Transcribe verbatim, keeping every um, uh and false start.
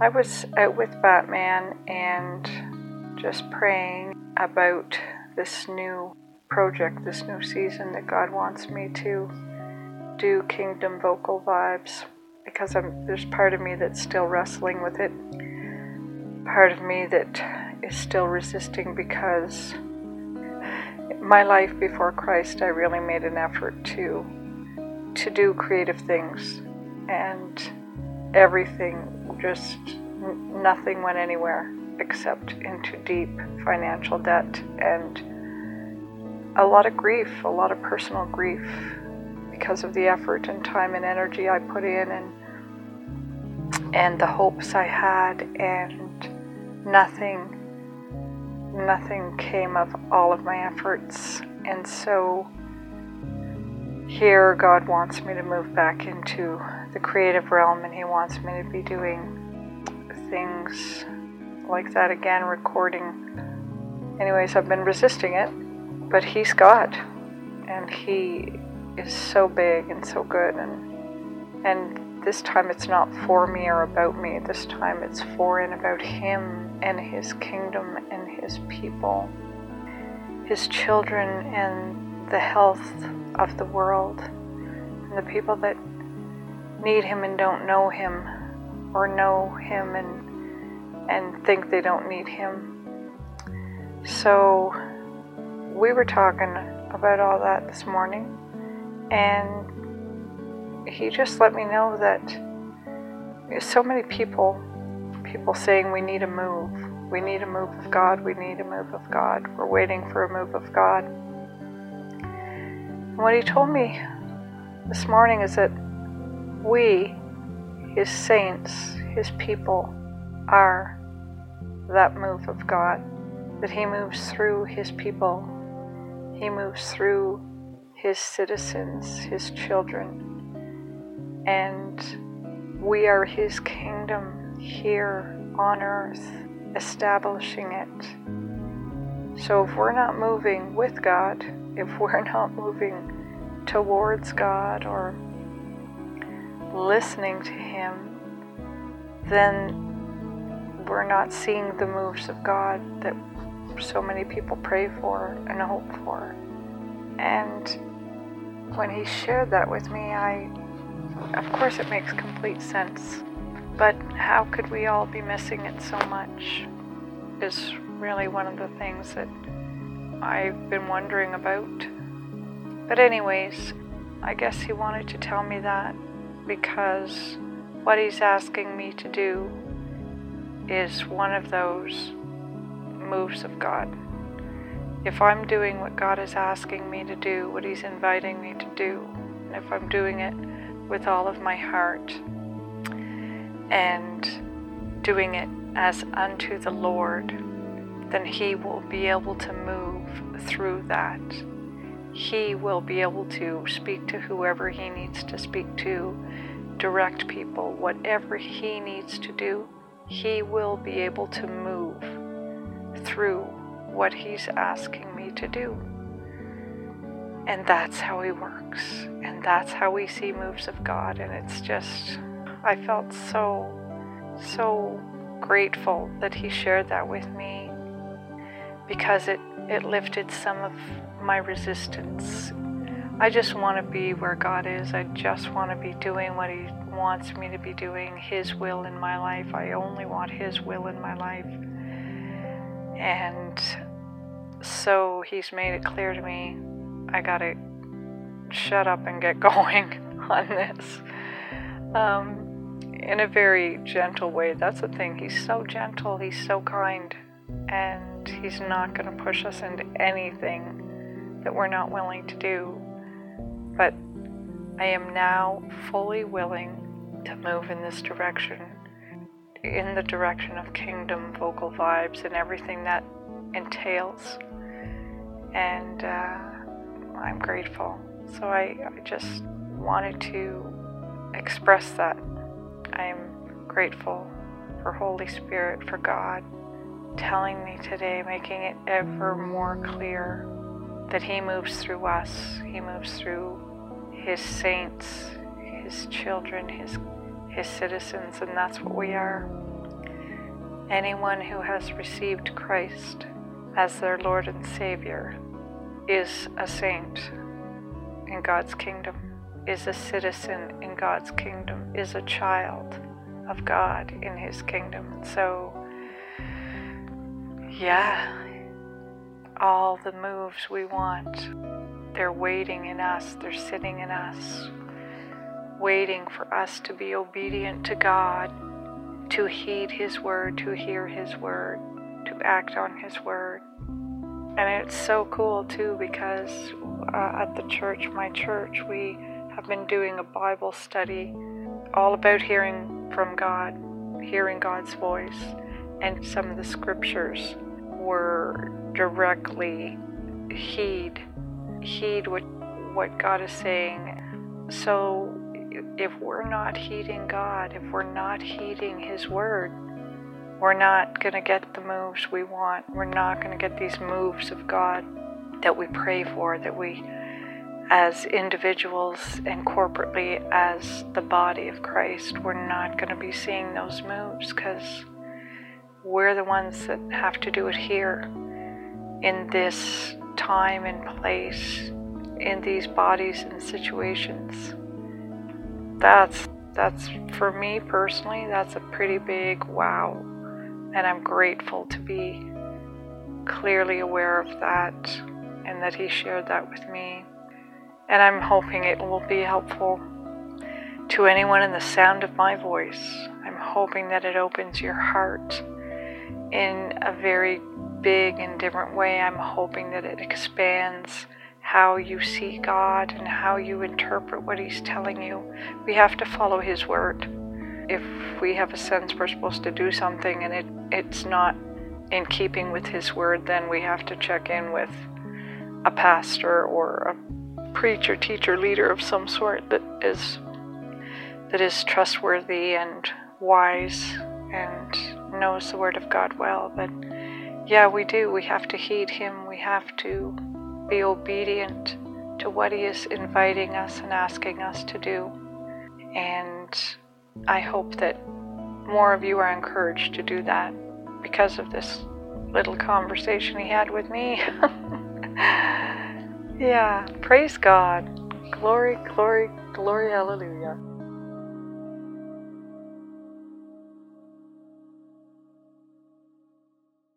I was out with Batman and just praying about this new project, this new season that God wants me to do Kingdom Vocal Vibes, because I'm, there's part of me that's still wrestling with it, part of me that is still resisting, because my life before Christ, I really made an effort to to do creative things, and everything just, nothing went anywhere except into deep financial debt and a lot of grief, a lot of personal grief because of the effort and time and energy I put in, and and the hopes I had, and nothing nothing came of all of my efforts. And so here God wants me to move back into the creative realm, and he wants me to be doing things like that again, recording. Anyways, I've been resisting it, but he's God, and he is so big and so good, and and this time it's not for me or about me. This time it's for and about him and his kingdom and his people, his children, and the health of the world, and the people that need him and don't know him, or know him and and think they don't need him. So we were talking about all that this morning, and he just let me know that there's so many people people saying we need a move, we need a move of God, we need a move of God, we're waiting for a move of God. And what he told me this morning is that we, his saints, his people, are that move of God, that he moves through his people, he moves through his citizens, his children, and we are his kingdom here on earth, establishing it. So if we're not moving with God, if we're not moving towards God or listening to him, then we're not seeing the moves of God that so many people pray for and hope for. And when he shared that with me, I, of course it makes complete sense, but how could we all be missing it so much is really one of the things that I've been wondering about. But anyways, I guess he wanted to tell me that because what he's asking me to do is one of those moves of God. If I'm doing what God is asking me to do, what he's inviting me to do, and if I'm doing it with all of my heart and doing it as unto the Lord, then he will be able to move through that. He will be able to speak to whoever he needs to speak to, direct people, whatever he needs to do. He will be able to move through what he's asking me to do. And that's how he works. And that's how we see moves of God. And it's just, I felt so, so grateful that he shared that with me, because it, it lifted some of my resistance. I just want to be where God is. I just want to be doing what he wants me to be doing, his will in my life. I only want his will in my life. And so he's made it clear to me, I gotta shut up and get going on this. Um, in a very gentle way. That's the thing. He's so gentle. He's so kind. And he's not going to push us into anything that we're not willing to do. But I am now fully willing to move in this direction, in the direction of Kingdom Vocal Vibes and everything that entails. And uh, I'm grateful. So I, I just wanted to express that. I'm grateful for Holy Spirit, for God telling me today, making it ever more clear that he moves through us. He moves through his saints, his children, his his citizens, and that's what we are. Anyone who has received Christ as their Lord and Savior is a saint in God's kingdom, is a citizen in God's kingdom, is a child of God in His kingdom. So, yeah, all the moves we want, they're waiting in us, they're sitting in us, waiting for us to be obedient to God, to heed His word, to hear His word, to act on His word. And it's so cool too, because uh, at the church, my church, we have been doing a Bible study all about hearing from God, hearing God's voice, and some of the scriptures were directly heed, heed what, what God is saying. So if we're not heeding God, if we're not heeding His word, we're not going to get the moves we want. We're not going to get these moves of God that we pray for, that we, as individuals and corporately as the body of Christ, we're not going to be seeing those moves because we're the ones that have to do it here, in this time and place, in these bodies and situations. That's, that's for me personally, that's a pretty big wow. And I'm grateful to be clearly aware of that and that He shared that with me. And I'm hoping it will be helpful to anyone in the sound of my voice. I'm hoping that it opens your heart in a very big and different way. I'm hoping that it expands how you see God and how you interpret what He's telling you. We have to follow His word. If we have a sense we're supposed to do something and it, it's not in keeping with His word, then we have to check in with a pastor or a preacher, teacher, leader of some sort that is that is trustworthy and wise and knows the word of God well. But yeah, we do. We have to heed Him. We have to be obedient to what He is inviting us and asking us to do. And I hope that more of you are encouraged to do that because of this little conversation he had with me. Yeah, praise God. Glory, glory, glory, hallelujah.